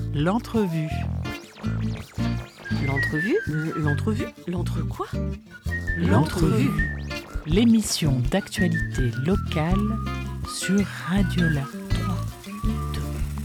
L'entrevue. L'entrevue ? L'entrevue ? L'entre quoi ? L'entrevue. L'émission d'actualité locale sur Radiola. 3, 2,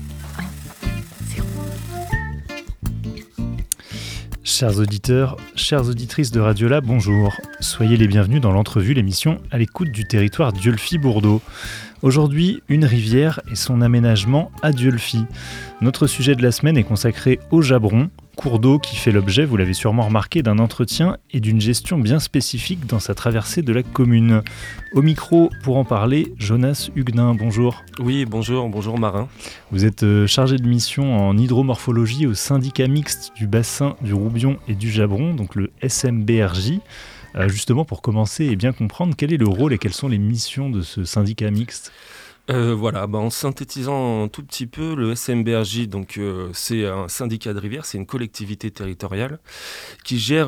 1, 0. Chers auditeurs, chères auditrices de Radiola, bonjour. Soyez les bienvenus dans l'entrevue, l'émission à l'écoute du territoire Dieulefit-Bourdeaux. Aujourd'hui, une rivière et son aménagement à Dieulefit. Notre sujet de la semaine est consacré au Jabron, cours d'eau qui fait l'objet, vous l'avez sûrement remarqué, d'un entretien et d'une gestion bien spécifique dans sa traversée de la commune. Au micro, pour en parler, Jonas Huguenin, bonjour. Oui, bonjour Marin. Vous êtes chargé de mission en hydromorphologie au syndicat mixte du bassin du Roubion et du Jabron, donc le SMBRJ. Justement, pour commencer et bien comprendre, quel est le rôle et quelles sont les missions de ce syndicat mixte ? En synthétisant un tout petit peu, le SMBRJ, c'est un syndicat de rivière, c'est une collectivité territoriale qui gère,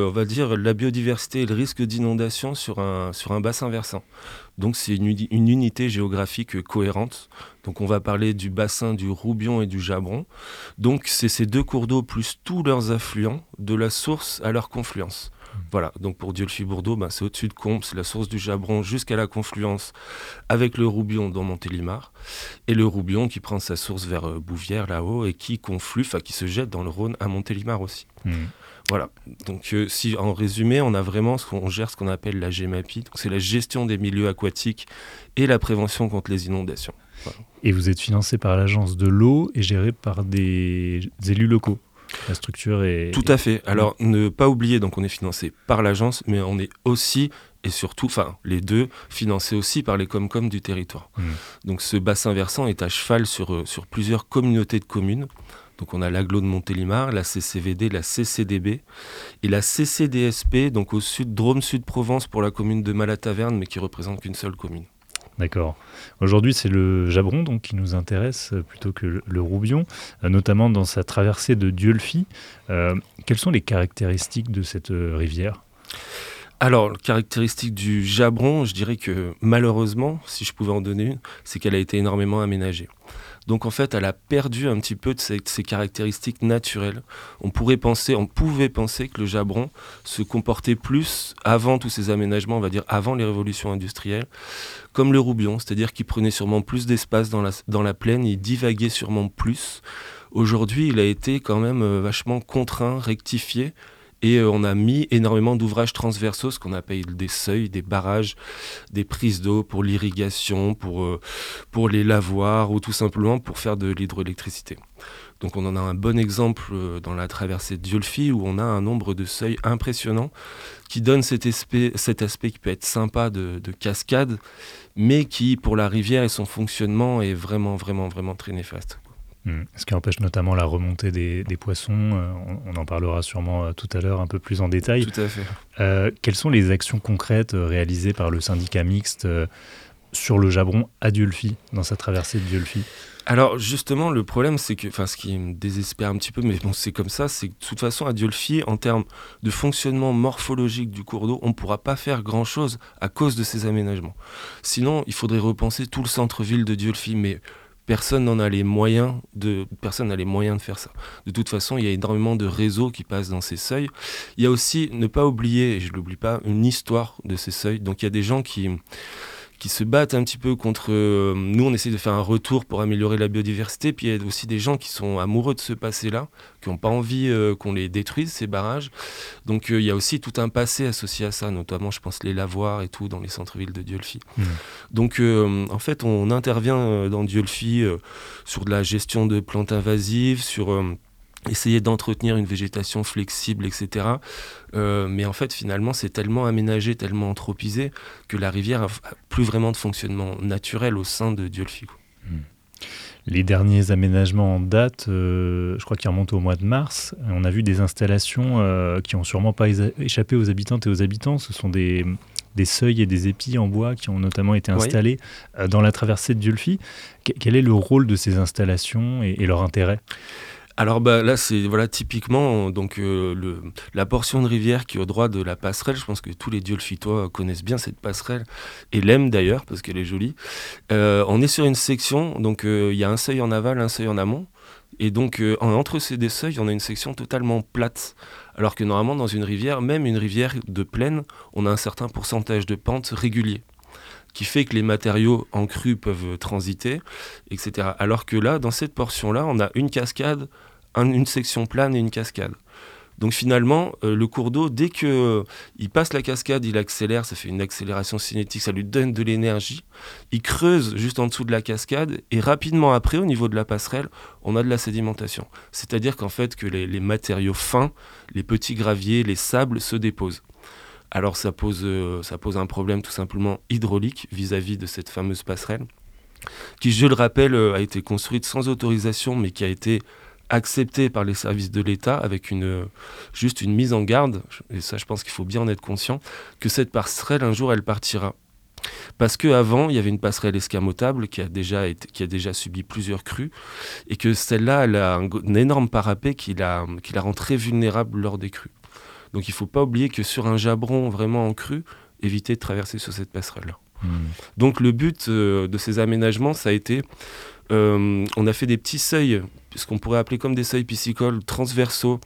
la biodiversité et le risque d'inondation sur un bassin versant. Donc c'est une unité géographique cohérente. Donc on va parler du bassin du Roubion et du Jabron. Donc c'est ces deux cours d'eau plus tous leurs affluents, de la source à leur confluence. Voilà, donc pour Dieulefit-Bourdeaux, c'est au-dessus de Comps, la source du Jabron jusqu'à la confluence avec le Roubion dans Montélimar, et le Roubion qui prend sa source vers Bouvières là-haut et qui qui se jette dans le Rhône à Montélimar aussi. Voilà, donc si en résumé, on gère ce qu'on appelle la GEMAPI, donc c'est la gestion des milieux aquatiques et la prévention contre les inondations. Voilà. Et vous êtes financé par l'agence de l'eau et géré par des élus locaux. La structure est... Tout à fait. Alors, ne pas oublier, donc on est financé par l'agence, mais on est aussi, et surtout, les deux, financés aussi par les Comcom du territoire. Donc ce bassin versant est à cheval sur plusieurs communautés de communes. Donc on a l'agglo de Montélimar, la CCVD, la CCDB et la CCDSP, donc au sud, Drôme Sud-Provence pour la commune de Malataverne, mais qui représente qu'une seule commune. D'accord. Aujourd'hui, c'est le Jabron donc, qui nous intéresse plutôt que le Roubion, notamment dans sa traversée de Dieulefit. Quelles sont les caractéristiques de cette rivière ? Alors, caractéristique du Jabron, je dirais que malheureusement, si je pouvais en donner une, c'est qu'elle a été énormément aménagée. Donc en fait, elle a perdu un petit peu de ses caractéristiques naturelles. On pouvait penser que le Jabron se comportait plus avant tous ces aménagements, on va dire avant les révolutions industrielles, comme le Roubion, c'est-à-dire qu'il prenait sûrement plus d'espace dans la plaine, il divaguait sûrement plus. Aujourd'hui, il a été quand même vachement contraint, rectifié. Et on a mis énormément d'ouvrages transversaux, ce qu'on appelle des seuils, des barrages, des prises d'eau pour l'irrigation, pour les lavoirs ou tout simplement pour faire de l'hydroélectricité. Donc on en a un bon exemple dans la traversée de Dieulefit où on a un nombre de seuils impressionnant qui donne cet aspect qui peut être sympa de cascade, mais qui pour la rivière et son fonctionnement est vraiment, vraiment, vraiment très néfaste. Ce qui empêche notamment la remontée des poissons. On en parlera sûrement tout à l'heure un peu plus en détail. Tout à fait. Quelles sont les actions concrètes réalisées par le syndicat mixte sur le Jabron à Dieulefit, dans sa traversée de Dieulefit ? Alors justement, le problème, c'est que, ce qui me désespère un petit peu, mais bon, c'est comme ça, c'est que de toute façon, à Dieulefit, en termes de fonctionnement morphologique du cours d'eau, on ne pourra pas faire grand-chose à cause de ces aménagements. Sinon, il faudrait repenser tout le centre-ville de Dieulefit, mais... Personne n'a les moyens de faire ça. De toute façon, il y a énormément de réseaux qui passent dans ces seuils. Il y a aussi, ne pas oublier, et je ne l'oublie pas, une histoire de ces seuils. Donc il y a des gens qui se battent un petit peu contre... nous, on essaie de faire un retour pour améliorer la biodiversité. Puis il y a aussi des gens qui sont amoureux de ce passé-là, qui n'ont pas envie qu'on les détruise, ces barrages. Donc il y a aussi tout un passé associé à ça, notamment, je pense, les lavoirs et tout, dans les centres-villes de Dieulefit. Donc en fait, on intervient dans Dieulefit sur de la gestion de plantes invasives, sur... essayer d'entretenir une végétation flexible, etc. Mais en fait, finalement, c'est tellement aménagé, tellement anthropisé, que la rivière n'a plus vraiment de fonctionnement naturel au sein de Dieulefit. Les derniers aménagements en date, je crois qu'ils remontent au mois de mars. On a vu des installations qui n'ont sûrement pas échappé aux habitantes et aux habitants. Ce sont des seuils et des épis en bois qui ont notamment été installés dans la traversée de Dieulefit. Quel est le rôle de ces installations et leur intérêt ? Alors là, c'est typiquement la portion de rivière qui est au droit de la passerelle. Je pense que tous les Dieulefitois connaissent bien cette passerelle et l'aiment d'ailleurs parce qu'elle est jolie. On est sur une section, donc il y a un seuil en aval, un seuil en amont. Et donc, entre ces deux seuils, on a une section totalement plate. Alors que normalement, dans une rivière, même une rivière de plaine, on a un certain pourcentage de pente régulier, qui fait que les matériaux en crue peuvent transiter, etc. Alors que là, dans cette portion-là, on a une cascade, une section plane et une cascade. Donc finalement, le cours d'eau, dès qu'il passe la cascade, il accélère, ça fait une accélération cinétique, ça lui donne de l'énergie. Il creuse juste en dessous de la cascade et rapidement après, au niveau de la passerelle, on a de la sédimentation. C'est-à-dire qu'en fait, que les matériaux fins, les petits graviers, les sables se déposent. Alors ça pose un problème tout simplement hydraulique vis-à-vis de cette fameuse passerelle, qui, je le rappelle, a été construite sans autorisation, mais qui a été acceptée par les services de l'État avec juste une mise en garde, et ça je pense qu'il faut bien en être conscient, que cette passerelle un jour elle partira. Parce qu'avant, il y avait une passerelle escamotable qui a déjà subi plusieurs crues, et que celle-là, elle a un énorme parapet qui la rend très vulnérable lors des crues. Donc il ne faut pas oublier que sur un jabron vraiment en crue, éviter de traverser sur cette passerelle-là. Donc le but de ces aménagements, ça a été, on a fait des petits seuils, ce qu'on pourrait appeler comme des seuils piscicoles transversaux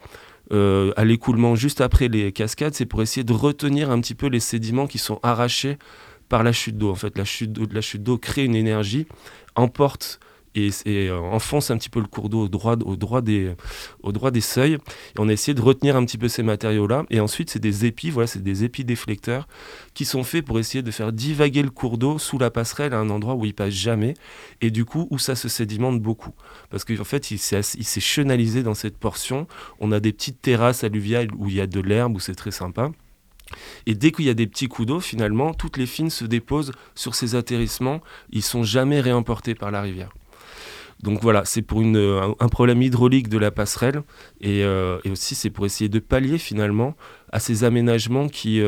à l'écoulement juste après les cascades, c'est pour essayer de retenir un petit peu les sédiments qui sont arrachés par la chute d'eau. En fait, la chute d'eau crée une énergie, emporte et enfonce un petit peu le cours d'eau au droit des seuils. Et on a essayé de retenir un petit peu ces matériaux-là. Et ensuite, c'est des épis, c'est des épis déflecteurs qui sont faits pour essayer de faire divaguer le cours d'eau sous la passerelle à un endroit où il passe jamais et du coup où ça se sédimente beaucoup. Parce qu'en fait, il s'est chenalisé dans cette portion. On a des petites terrasses alluviales où il y a de l'herbe, où c'est très sympa. Et dès qu'il y a des petits coups d'eau, finalement, toutes les fines se déposent sur ces atterrissements. Ils ne sont jamais réemportés par la rivière. Donc voilà, c'est pour un problème hydraulique de la passerelle et aussi c'est pour essayer de pallier finalement à ces aménagements qui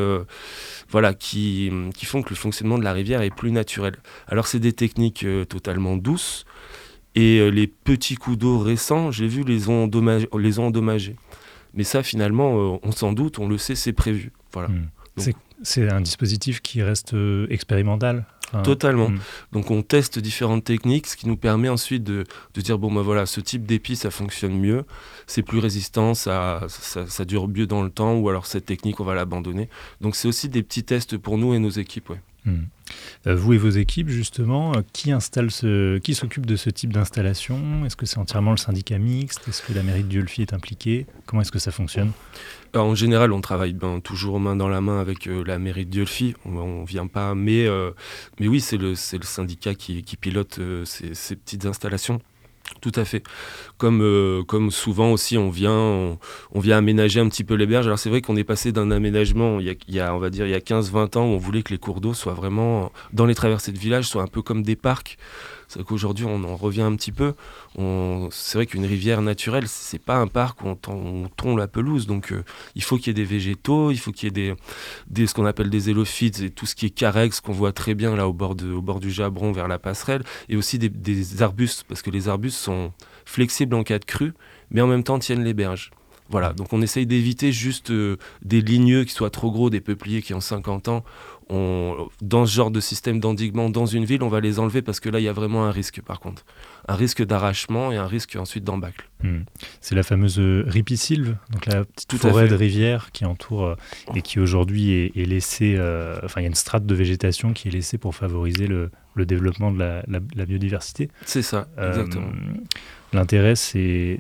font que le fonctionnement de la rivière est plus naturel. Alors c'est des techniques totalement douces et les petits coups d'eau récents, j'ai vu, les ont endommagés. Mais ça finalement, on s'en doute, on le sait, c'est prévu. Voilà. Donc, c'est un dispositif qui reste expérimental. Totalement. Donc on teste différentes techniques, ce qui nous permet ensuite de dire ce type d'épi ça fonctionne mieux, c'est plus résistant, ça dure mieux dans le temps, ou alors cette technique on va l'abandonner. Donc c'est aussi des petits tests pour nous et nos équipes. Ouais. Vous et vos équipes, justement, qui s'occupe de ce type d'installation ? Est-ce que c'est entièrement le syndicat mixte ? Est-ce que la mairie de Dieulefit est impliquée ? Comment est-ce que ça fonctionne ? Alors, en général, on travaille toujours main dans la main avec la mairie de Dieulefit. On vient pas, mais oui, c'est le syndicat qui pilote ces petites installations. Tout à fait. Comme souvent aussi, on vient aménager un petit peu les berges. Alors c'est vrai qu'on est passé d'un aménagement il y a 15-20 ans où on voulait que les cours d'eau soient vraiment, dans les traversées de village, soient un peu comme des parcs. C'est vrai qu'aujourd'hui, on en revient un petit peu. C'est vrai qu'une rivière naturelle, c'est pas un parc où on tond la pelouse. Donc il faut qu'il y ait des végétaux, il faut qu'il y ait ce qu'on appelle des élophytes et tout ce qui est carex qu'on voit très bien là au bord du Jabron vers la passerelle, et aussi des arbustes, parce que les arbustes sont flexibles en cas de crue, mais en même temps tiennent les berges. Voilà, donc on essaye d'éviter juste des ligneux qui soient trop gros, des peupliers qui ont 50 ans. Dans ce genre de système d'endiguement dans une ville, on va les enlever parce que là, il y a vraiment un risque par contre. Un risque d'arrachement et un risque ensuite d'embâcle. C'est la fameuse ripisylve, donc la petite forêt de rivière qui entoure et qui aujourd'hui est laissée... il y a une strate de végétation qui est laissée pour favoriser le développement de la biodiversité. C'est ça, exactement. L'intérêt, c'est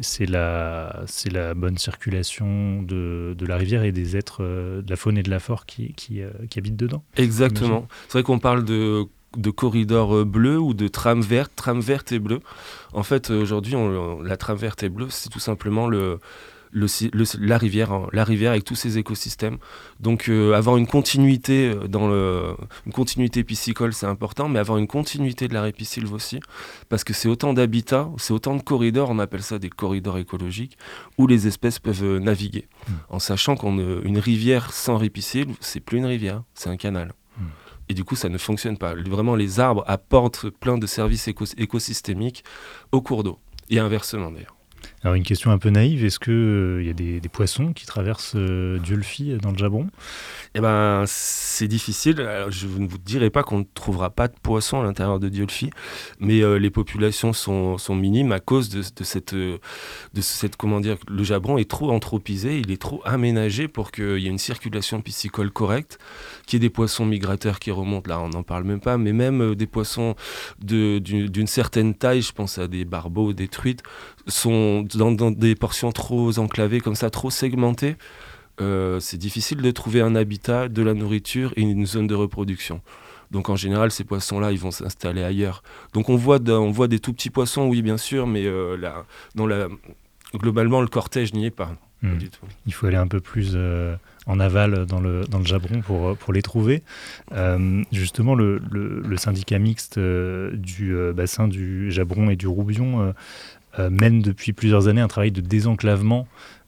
la bonne circulation de la rivière et des êtres, de la faune et de la flore qui habitent dedans. Exactement. C'est vrai qu'on parle de corridors bleus ou de trame verte et bleue. En fait, aujourd'hui, la trame verte et bleue, c'est tout simplement la rivière avec tous ses écosystèmes. Donc avoir une continuité une continuité piscicole, c'est important, mais avoir une continuité de la ripisylve aussi, parce que c'est autant d'habitats, c'est autant de corridors, on appelle ça des corridors écologiques, où les espèces peuvent naviguer. En sachant qu'une rivière sans ripisylve, c'est plus une rivière, c'est un canal. Et du coup, ça ne fonctionne pas. Vraiment, les arbres apportent plein de services écosystémiques au cours d'eau, et inversement d'ailleurs. Alors une question un peu naïve, est-ce qu'il y a des poissons qui traversent Dieulefit dans le Jabron ? Eh ben, c'est difficile. Alors, je ne vous dirai pas qu'on ne trouvera pas de poissons à l'intérieur de Dieulefit, mais les populations sont minimes à cause de cette, comment dire, le Jabron est trop anthropisé, il est trop aménagé pour qu'il y ait une circulation piscicole correcte, qu'il y ait des poissons migrateurs qui remontent, là on n'en parle même pas, mais même des poissons d'une certaine taille, je pense à des barbeaux, des truites, sont dans des portions trop enclavées, comme ça, trop segmentées. C'est difficile de trouver un habitat, de la nourriture et une zone de reproduction. Donc en général, ces poissons-là, ils vont s'installer ailleurs. Donc on voit des tout petits poissons, oui bien sûr, mais globalement, le cortège n'y est pas. Pas du tout. Il faut aller un peu plus en aval dans le Jabron pour les trouver. Justement, le syndicat mixte du bassin du Jabron et du Roubion mène depuis plusieurs années un travail de désenclavement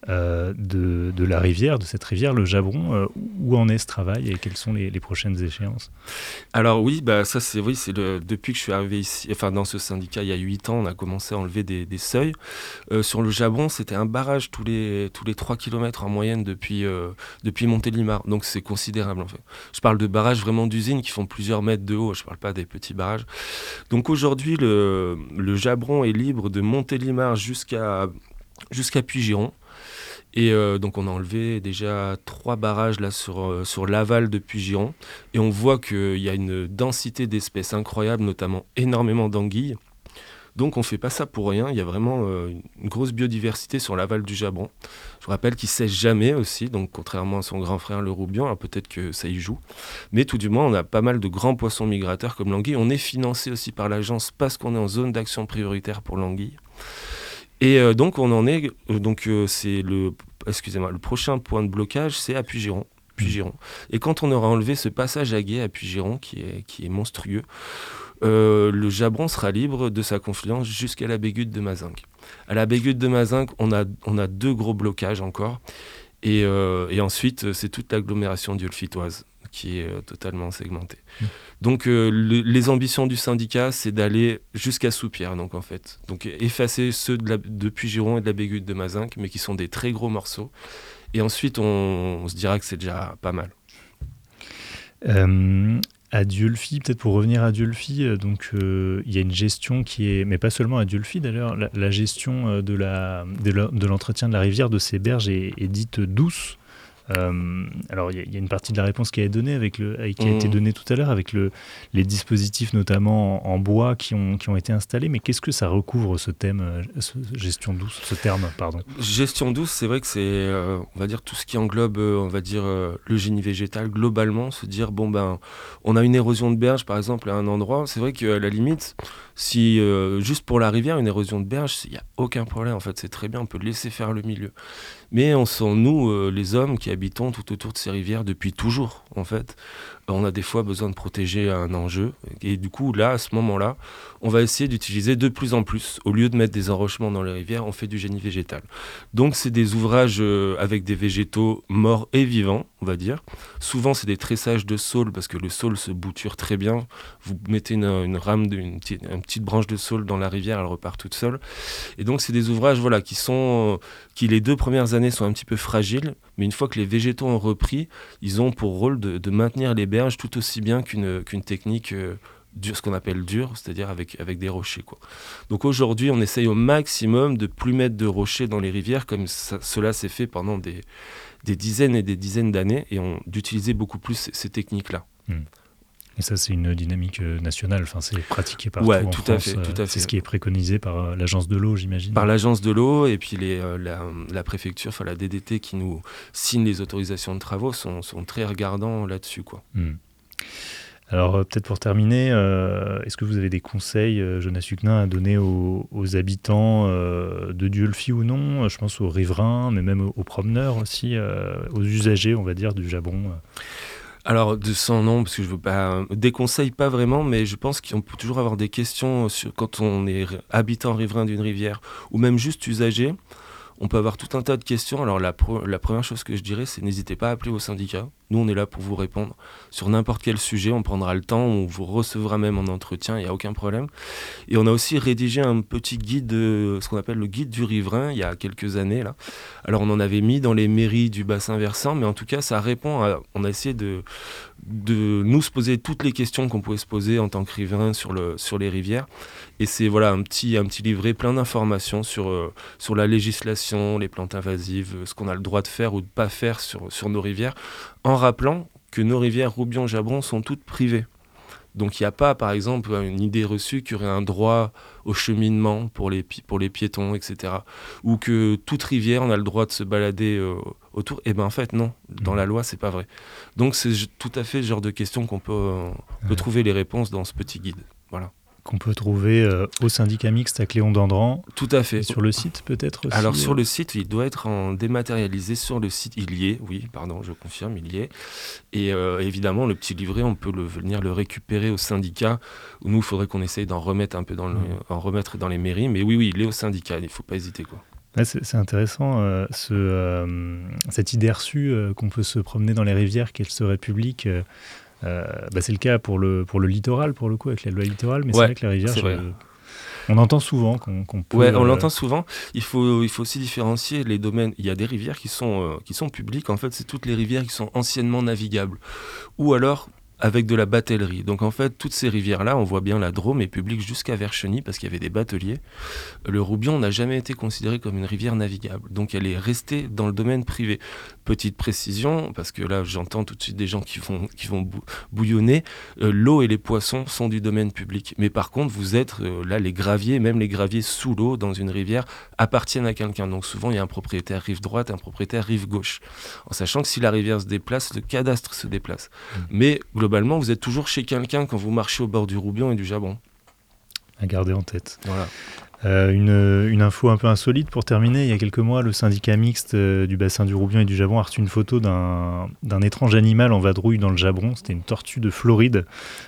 de la rivière, de cette rivière, le Jabron. Où en est ce travail et quelles sont les prochaines échéances ? Alors oui, ça depuis que je suis arrivé ici, enfin dans ce syndicat il y a 8 ans, on a commencé à enlever des seuils. Sur le Jabron, c'était un barrage tous les 3 km en moyenne depuis Montélimar, donc c'est considérable en fait. Je parle de barrages vraiment d'usines qui font plusieurs mètres de haut, je ne parle pas des petits barrages. Donc aujourd'hui, le Jabron est libre de Montélimar jusqu'à Puygiron. Et donc on a enlevé déjà 3 barrages là sur l'aval de Puygiron et on voit qu'il y a une densité d'espèces incroyable, notamment énormément d'anguilles. Donc on ne fait pas ça pour rien, il y a vraiment une grosse biodiversité sur l'aval du Jabron. Je vous rappelle qu'il ne sèche jamais aussi, donc contrairement à son grand frère le Roubion, alors peut-être que ça y joue. Mais tout du moins on a pas mal de grands poissons migrateurs comme l'anguille. On est financé aussi par l'agence parce qu'on est en zone d'action prioritaire pour l'anguille. Et donc on en est, c'est le prochain point de blocage, c'est à Puygiron. Et quand on aura enlevé ce passage à gué à Puygiron, qui est monstrueux, le Jabron sera libre de sa confluence jusqu'à la Bégude de Mazinc. À la Bégude de Mazinc, on a 2 gros blocages encore, et ensuite c'est toute l'agglomération dieulefitoise qui est totalement segmentée. Donc les ambitions du syndicat, c'est d'aller jusqu'à Soupierre, donc en fait. Donc effacer ceux de Puygiron et de la Bégude de Mazinc, mais qui sont des très gros morceaux. Et ensuite, on se dira que c'est déjà pas mal. À Dieulefit, peut-être pour revenir à Dieulefit, il y a une gestion qui est, mais pas seulement à Dieulefit d'ailleurs, la gestion de l'entretien de la rivière, de ces berges est dite douce. Alors il y a une partie de la réponse qui a été donnée tout à l'heure avec les dispositifs notamment en bois qui ont été installés, mais qu'est-ce que ça recouvre ce thème, gestion douce, ce terme, pardon ? Gestion douce, c'est vrai que c'est on va dire tout ce qui englobe le génie végétal globalement, se dire on a une érosion de berge par exemple à un endroit, c'est vrai qu'à la limite si juste pour la rivière une érosion de berge, il n'y a aucun problème en fait, c'est très bien, on peut laisser faire le milieu. Mais on sent, nous, les hommes qui habitons tout autour de ces rivières depuis toujours, en fait, on a des fois besoin de protéger un enjeu. Et du coup, là, à ce moment-là, on va essayer d'utiliser de plus en plus. Au lieu de mettre des enrochements dans les rivières, on fait du génie végétal. Donc, c'est des ouvrages avec des végétaux morts et vivants, on va dire. Souvent, c'est des tressages de saule, parce que le saule se bouture très bien. Vous mettez une rame, une petite branche de saule dans la rivière, elle repart toute seule. Et donc, c'est des ouvrages qui les 2 premières années sont un petit peu fragiles, mais une fois que les végétaux ont repris, ils ont pour rôle de maintenir les berges tout aussi bien qu'une technique ce qu'on appelle dure, c'est-à-dire avec des rochers, quoi. Donc aujourd'hui, on essaye au maximum de plus mettre de rochers dans les rivières, comme cela s'est fait pendant des dizaines et des dizaines d'années, et d'utiliser beaucoup plus ces techniques-là. Et ça, c'est une dynamique nationale, enfin, c'est pratiqué partout en France. Tout à fait. C'est ce qui est préconisé par l'agence de l'eau, j'imagine. Par l'agence de l'eau, et puis la préfecture, enfin la DDT qui nous signe les autorisations de travaux sont très regardants là-dessus, quoi. Alors peut-être pour terminer, est-ce que vous avez des conseils, Jonas Huquenin, à donner aux habitants de Dieulefit ou non ? Je pense aux riverains, mais même aux promeneurs aussi, aux usagers, on va dire, du Jabron. Alors, sans nom, parce que je veux pas déconseille pas vraiment, mais je pense qu'on peut toujours avoir des questions quand on est habitant riverain d'une rivière, ou même juste usager. On peut avoir tout un tas de questions. Alors la première chose que je dirais, c'est n'hésitez pas à appeler vos syndicats. Nous, on est là pour vous répondre sur n'importe quel sujet. On prendra le temps, on vous recevra même en entretien, il n'y a aucun problème. Et on a aussi rédigé un petit guide, ce qu'on appelle le guide du riverain, il y a quelques années. Là. Alors, on en avait mis dans les mairies du bassin versant, mais en tout cas, ça répond à... On a essayé de nous se poser toutes les questions qu'on pouvait se poser en tant que riverain sur les rivières. Et c'est voilà, un petit livret plein d'informations sur la législation, les plantes invasives, ce qu'on a le droit de faire ou de ne pas faire sur nos rivières, en rappelant que nos rivières Roubion-Jabron sont toutes privées. Donc il n'y a pas, par exemple, une idée reçue qu'il y aurait un droit au cheminement pour les piétons, etc. Ou que toute rivière, on a le droit de se balader autour. Et bien en fait, non. Dans la loi, c'est pas vrai. Donc c'est tout à fait le genre de questions qu'on peut trouver les réponses dans ce petit guide. Voilà. Qu'on peut trouver au syndicat mixte à Cléon-d'Andran. Tout à fait. Et sur le site peut-être aussi. Alors sur le site, il doit être en dématérialisé sur le site. Il y est, oui, pardon, je confirme, il y est. Et évidemment, le petit livret, on peut venir le récupérer au syndicat. Nous, il faudrait qu'on essaye d'en remettre un peu en remettre dans les mairies. Mais oui, il est au syndicat, il ne faut pas hésiter, quoi. Ouais, c'est intéressant, cette idée reçue qu'on peut se promener dans les rivières, qu'elles seraient publiques. C'est le cas pour le littoral, pour le coup, avec la loi littorale, mais c'est vrai que la rivière, on entend souvent qu'on peut... Ouais, on l'entend souvent. Il faut aussi différencier les domaines. Il y a des rivières qui sont publiques. En fait, c'est toutes les rivières qui sont anciennement navigables. Ou alors avec de la batellerie. Donc en fait, toutes ces rivières-là, on voit bien la Drôme est publique jusqu'à Vercheny parce qu'il y avait des bateliers. Le Roubion n'a jamais été considéré comme une rivière navigable. Donc elle est restée dans le domaine privé. Petite précision, parce que là j'entends tout de suite des gens qui vont bouillonner. L'eau et les poissons sont du domaine public. Mais par contre, vous êtes là, les graviers, même les graviers sous l'eau dans une rivière, appartiennent à quelqu'un. Donc souvent, il y a un propriétaire rive droite et un propriétaire rive gauche. En sachant que si la rivière se déplace, le cadastre se déplace. Mais globalement, vous êtes toujours chez quelqu'un quand vous marchez au bord du Roubion et du Jabron. À garder en tête. Voilà. Une info un peu insolite pour terminer. Il y a quelques mois, le syndicat mixte du bassin du Roubion et du Jabron a reçu une photo d'un étrange animal en vadrouille dans le Jabron. C'était une tortue de Floride.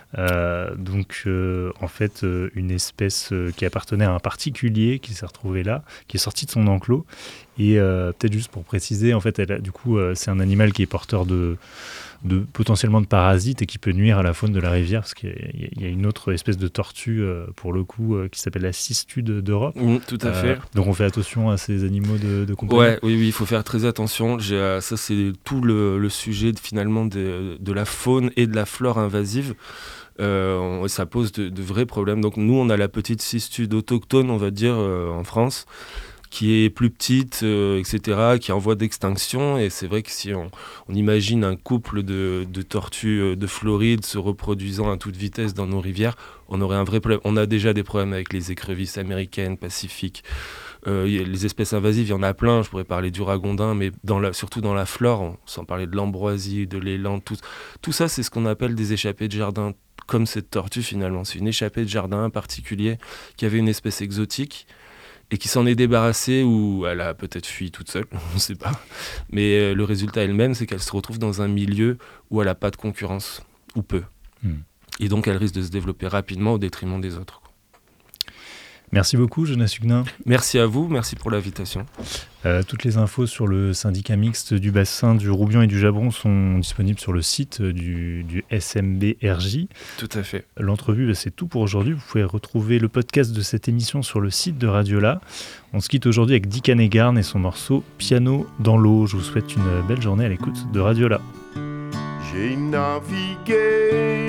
En fait, une espèce qui appartenait à un particulier qui s'est retrouvé là, qui est sorti de son enclos. Et peut-être juste pour préciser, en fait, c'est un animal qui est porteur de potentiellement de parasites et qui peut nuire à la faune de la rivière, parce qu'il y a une autre espèce de tortue, pour le coup, qui s'appelle la cistude d'Europe. Tout à fait. Donc on fait attention à ces animaux de compagnie. Oui, il faut faire très attention. Ça, c'est tout le sujet finalement de la faune et de la flore invasive. Ça pose de vrais problèmes. Donc nous, on a la petite cistude autochtone, on va dire, en France, qui est plus petite, etc., qui est en voie d'extinction. Et c'est vrai que si on imagine un couple de tortues de Floride se reproduisant à toute vitesse dans nos rivières, on aurait un vrai problème. On a déjà des problèmes avec les écrevisses américaines, pacifiques. Les espèces invasives, il y en a plein. Je pourrais parler du ragondin, mais surtout dans la flore, sans parler de l'ambroisie, de l'élan, tout ça, c'est ce qu'on appelle des échappées de jardin, comme cette tortue finalement. C'est une échappée de jardin particulier qui avait une espèce exotique et qui s'en est débarrassée, ou elle a peut-être fui toute seule, on ne sait pas. Mais le résultat elle-même, c'est qu'elle se retrouve dans un milieu où elle n'a pas de concurrence, ou peu. Et donc elle risque de se développer rapidement au détriment des autres. Merci beaucoup, Jonas Huguenin. Merci à vous, merci pour l'invitation. Toutes les infos sur le syndicat mixte du bassin du Roubion et du Jabron sont disponibles sur le site du SMBRJ. Tout à fait. L'entrevue, c'est tout pour aujourd'hui. Vous pouvez retrouver le podcast de cette émission sur le site de Radiola. On se quitte aujourd'hui avec Dick Hanegarn et son morceau « Piano dans l'eau ». Je vous souhaite une belle journée à l'écoute de Radiola. J'ai navigué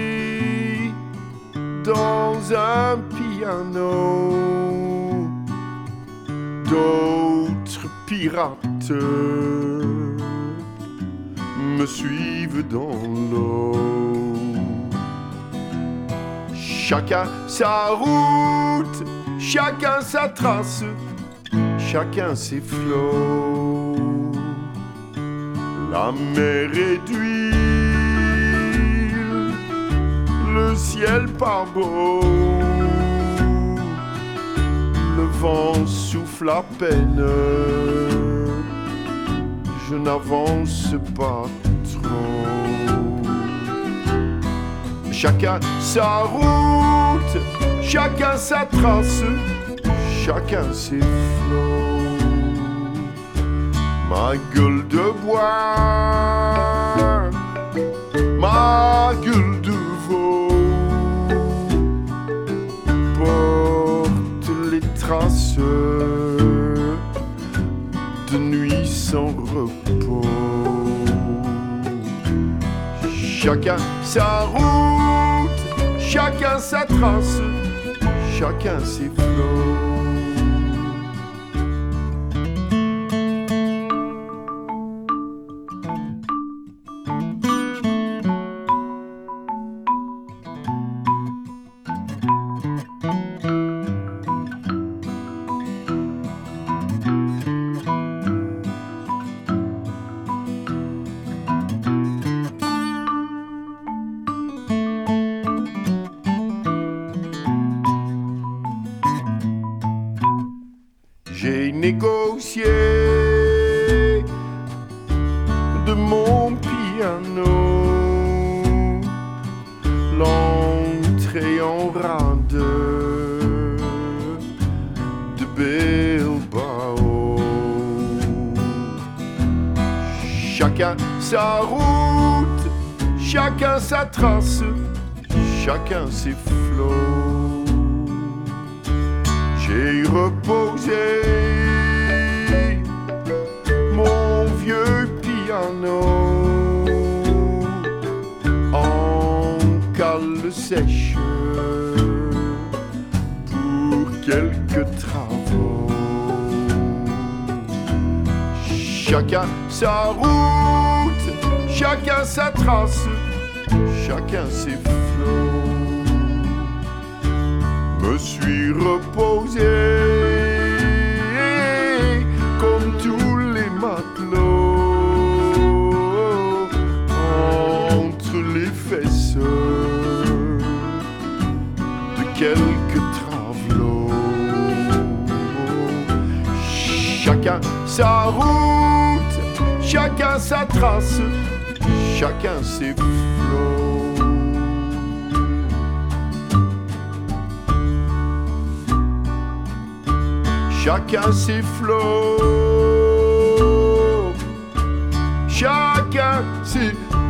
dans un piano, d'autres pirates me suivent dans l'eau. Chacun sa route, chacun sa trace, chacun ses flots. La mer est d'huile, le ciel par beau, le vent souffle à peine, je n'avance pas trop. Chacun sa route, chacun sa trace, chacun ses flots. ma gueule de bois, ma gueule de veau porte les traces de nuit sans repos. Chacun sa route, chacun sa trace, chacun ses flots. J'ai négocié de mon piano l'entrée en rade de Bilbao. Chacun sa route, chacun sa trace, chacun ses flots. J'ai reposé mon vieux piano en cale sèche pour quelques travaux. Chacun sa route, chacun sa trace, chacun ses flots. Me suis reposé comme tous les matelots entre les fesses de quelques travelots. Chacun sa route, chacun sa trace, chacun ses flots. Chacun ses flots, chacun ses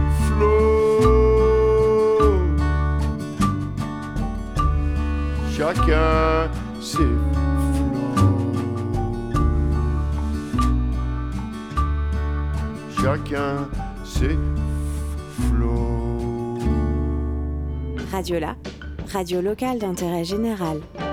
flots, chacun ses flots, chacun ses flots. Radiola, radio locale d'intérêt général.